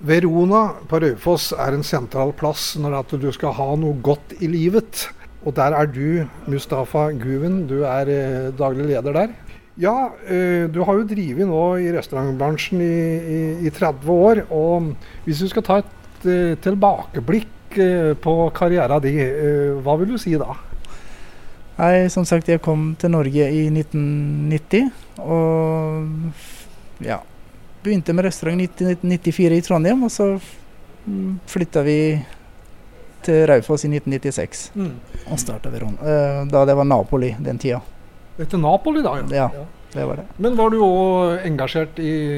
Verona på Raufoss en sentral plass når at du skal ha noe godt i livet. Og der du, Mustafa Guven, du daglig leder der. Ja, du har jo drivet nå i restaurantbransjen i 30 år, og hvis du skal ta et tilbakeblikk på karrieren din, hva vil du si da? Nei, som sagt, jeg kom til Norge i 1990, og ja, begynte med restaurant i 1994 i Trondheim, og så flyttet vi til Raufoss i 1996, og startet Verona, da det var Napoli den tida. Etter Napoli da, ja. Ja, det var det. Men var du også engasjert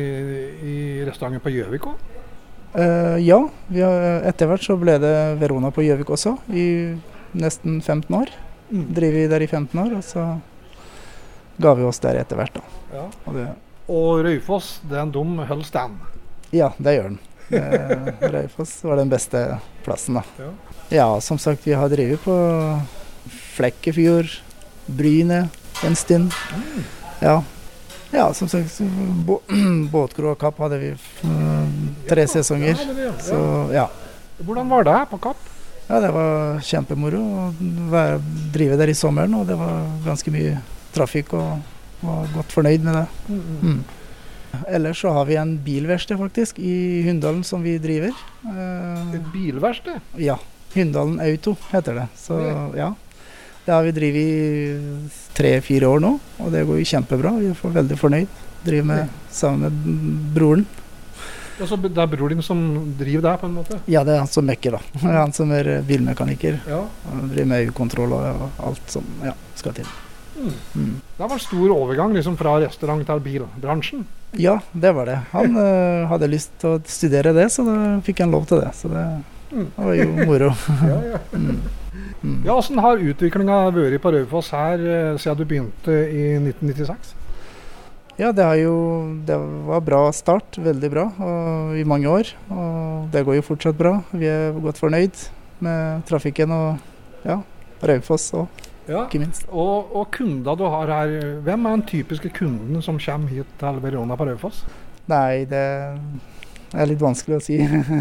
i restauranten på Gjøvik også? Ja, etter hvert så ble det Verona på Gjøvik også, i nesten 15 år. Driver vi der i 15 år, og så ga vi oss der etter hvert da. Ja. Og Raufoss, den holder stand? Ja, det gjør den. Raufoss var den beste plassen da. Ja, som sagt, vi har drevet på Flekkefjord, Bryne, en stund. Ja, som sagt, båtkro og Kapp hadde vi 3 sesonger. Så, ja. Hvordan var det på Kapp? Ja, det var kjempemoro å drive der i sommeren, og det var ganske mye trafikk, og var godt fornøyd med det. Ellers så har vi en bilverksted faktisk i Hunndalen som vi driver. Et bilverksted? Ja, Hunndalen Auto heter det. Så ja. Det har vi drivet i 3-4 år nå, og det går jo kjempebra. Vi er veldig fornøyd. Driver sammen med broren. Ja, så det bror din som driver der på en måte? Ja, det han som mekker da. Han som bilmekaniker. Ja. Han driver med EU-kontroll og alt som skal til. Det var en stor overgang liksom, fra restaurant til bilbransjen? Ja, det var det. Han hadde lyst til å studere det, så da fikk han lov til det. Så det var jo moro. Ja. Ja, hvordan har utviklingen vært på Raufoss her siden du begynte i 1996? Ja, det var bra start, veldig bra, og i mange år. Og det går jo fortsatt bra. Vi er godt fornøyd med trafikken og Raufoss og ikke minst. Og kunder du har her, hvem den typiske kunden som kommer hit til Verona på Raufoss? Nei, det litt vanskelig å si.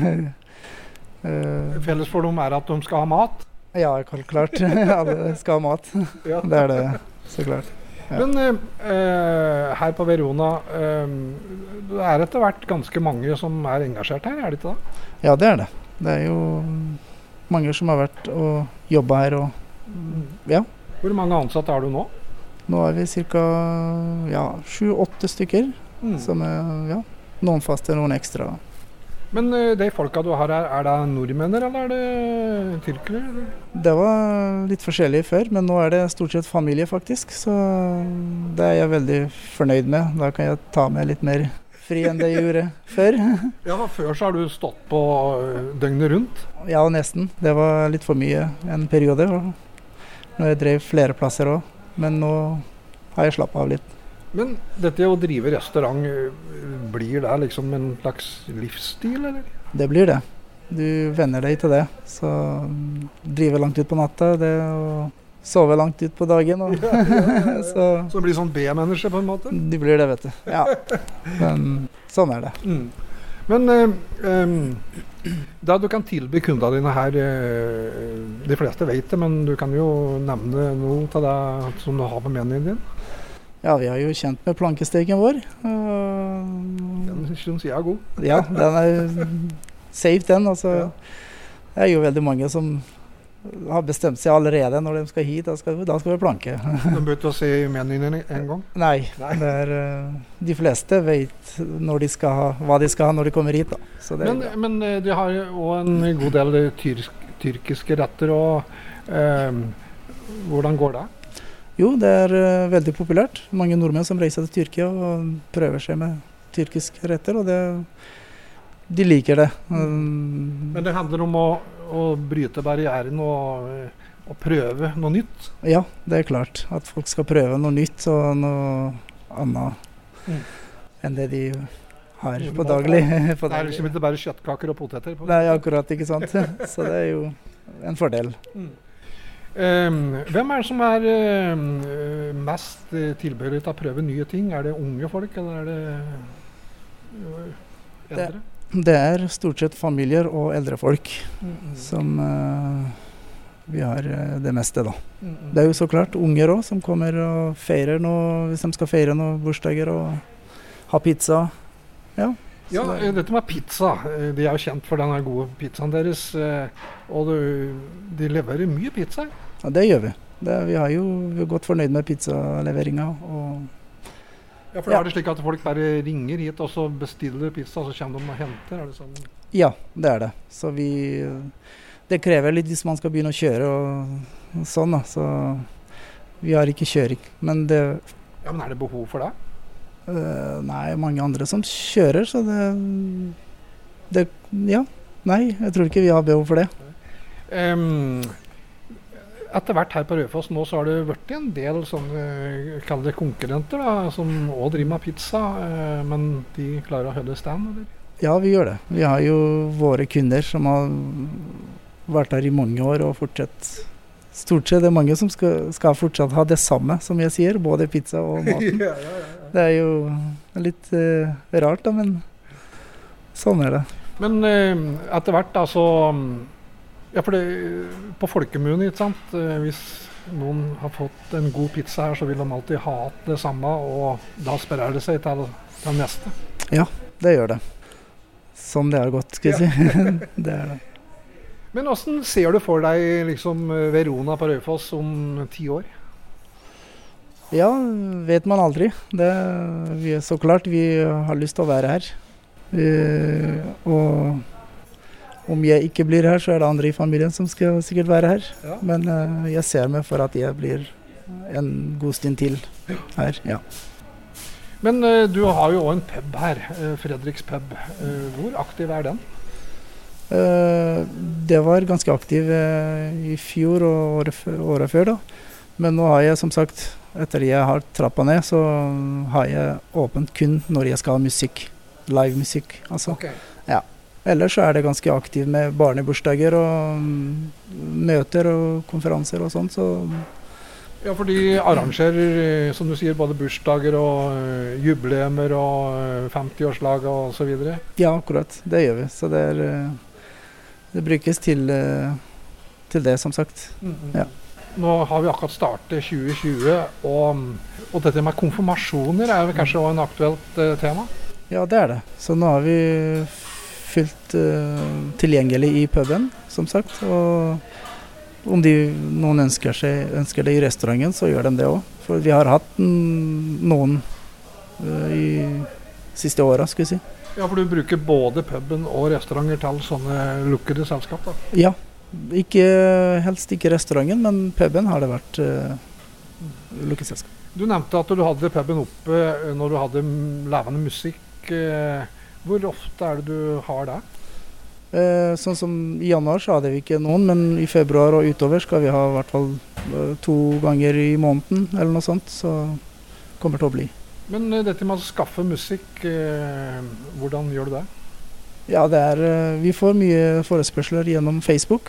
Felles for dem at de skal ha mat? Ja, klart. Alle skal ha mat. Ja. Det det, så klart. Ja. Men her på Verona, det etter hvert ganske mange som engasjert her, det ikke da? Ja, det det. Det jo mange som har vært og jobbet her. Ja. Hvor mange ansatte du nå? Nå vi cirka 7-8 stykker, som noen faste, noen ekstra. Men de folka du har her, det nordmenner eller det tyrkere? Det var litt forskjellig før, men nå det stort sett familie faktisk, så det jeg veldig fornøyd med. Da kan jeg ta med litt mer fri enn det jeg gjorde før. Ja, før så har du stått på døgnet rundt? Ja, nesten. Det var litt for mye en periode, når jeg drev flere plasser også, men nå har jeg slappet av litt. Men dette å drive restaurant, blir det liksom en slags livsstil, eller? Det blir det. Du venner deg til det. Så drive langt ut på natta, det å sove langt ut på dagen. Og så det blir sånn B-menneske på en måte? Det blir det, vet du. Ja, men sånn det. Men da du kan tilby kundene dine her, de fleste vet det, men du kan jo nevne noe av det som du har på menyen din. Ja, vi har jo kjent med plankesteken vår. Den synes jeg god. Ja, den safe den. Altså, det jo veldig mange som har bestemt seg allerede når de skal hit. Da skal vi planke. Du bør ikke se menyen en gang? Nei. De fleste vet hva de skal ha når de kommer hit. Da. Så men de har jo en god del tyrkiske retter. Hvordan går det? Jo, det veldig populært. Mange nordmenn som reiser til Tyrkia og prøver seg med tyrkiske retter, og de liker det. Men det handler om å bryte barrieren og prøve noe nytt? Ja, det klart. At folk skal prøve noe nytt og noe annet enn det de har på daglig. Det liksom ikke bare kjøttkaker og poteter? Nei, akkurat, ikke sant. Så det jo en fordel. Hvem det som mest tilbøyelig til å prøve nye ting? Det unge folk, eller det eldre? Det er stort sett familier og eldre folk som vi har det meste da. Det er jo så klart unger også som kommer og feirer noe, hvis de skal feire noen bursdager og ha pizza. Ja, dette med pizza, de er jo kjent for denne gode pizzaen deres, og de leverer mye pizza. Ja, det gjør vi. Vi er godt fornøyd med pizzaleveringen. Ja, for er det slik at folk bare ringer hit og så bestiller pizza, og så kommer de og henter? Er det sånn? Ja, det er det. Så det krever litt hvis man skal begynne å kjøre og sånn da, så vi har ikke kjøring. Men er det behov for det? Nei, mange andre som kjører, så nei, jeg tror ikke vi har behov for det. Etter hvert her på Raufoss nå så har det vært en del sånne, kall det konkurrenter da, som også driver med pizza, men de klarer å holde stand, eller? Ja, vi gjør det. Vi har jo våre kunder som har vært her i mange år og stort sett det er mange som skal fortsatt ha det samme, som jeg sier, både pizza og maten. Det er jo litt rart da, men sånn er det. Men etter hvert da så... Ja, for på folkemunne, ikke sant? Hvis noen har fått en god pizza her, så vil de alltid ha det samme, og da sprer det seg til neste. Ja, det gjør det. Som det er godt, skal jeg si. Det er det. Men hvordan ser du for deg liksom Verona på Raufoss om 10 år? Ja, vet man aldri. Så klart vi har lyst til å være her. Og om jeg ikke blir her, så er det andre i familien som skal sikkert være her. Ja. Men jeg ser meg for at jeg blir en god stund til her, ja. Men du har jo også en pub her, Fredriks pub. Hvor aktiv er den? Det var ganske aktiv i fjor og året før da. Men nå har jeg som sagt, etter jeg har trappet ned, så har jeg åpent kun når jeg skal ha musikk. Live musikk, altså. Okay. Ja. Ellers så er det ganske aktiv med barnebursdager og møter og konferanser og sånt, så... Ja, for de arrangerer, som du sier, både bursdager og jubileumer og 50-årslag og så videre. Ja, akkurat. Det gjør vi. Så det brukes til det, som sagt. Ja. Nå har vi akkurat startet 2020, og dette med konfirmasjoner er vel kanskje også en aktuelt tema? Ja, det er det. Så nå har vi fullt tilgjengelig i puben, som sagt, og om noen ønsker det i restauranten, så gjør de det også. For vi har hatt noen i siste året, skulle jeg si. Ja, for du bruker både puben og restauranter til sånne lukkede selskap, da? Ja, helst ikke restauranten, men puben har det vært lukket selskap. Du nevnte at du hadde puben oppe når du hadde levende musikk. Hvor ofte er det du har det? Sånn som i januar så hadde vi ikke noen, men i februar og utover skal vi ha i hvert fall 2 ganger i måneden eller noe sånt, så kommer det til å bli. Men dette med å skaffe musikk, hvordan gjør du det? Ja, vi får mye forespørsler gjennom Facebook,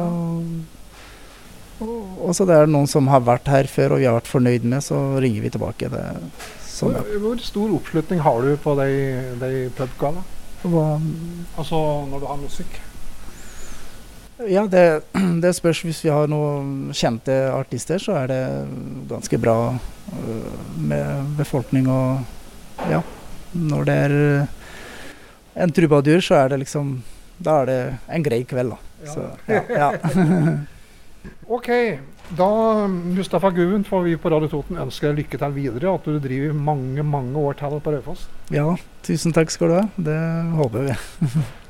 og så det er noen som har vært her før og vi har vært fornøyd med, så ringer vi tilbake. Hvor stor oppslutning har du på de pubgala? Altså når du har musikk? Ja, det spørs. Hvis vi har noen kjente artister, så er det ganske bra med befolkning. Og ja, når det er en trubadur, så er det liksom, da er det en grei kveld da. Ja. Så, ja. Ok, da Mustafa Guven får vi på Radio Toten ønske deg lykke til videre, at du driver mange år til på Raufoss. Ja, tusen takk skal du ha. Det håper vi.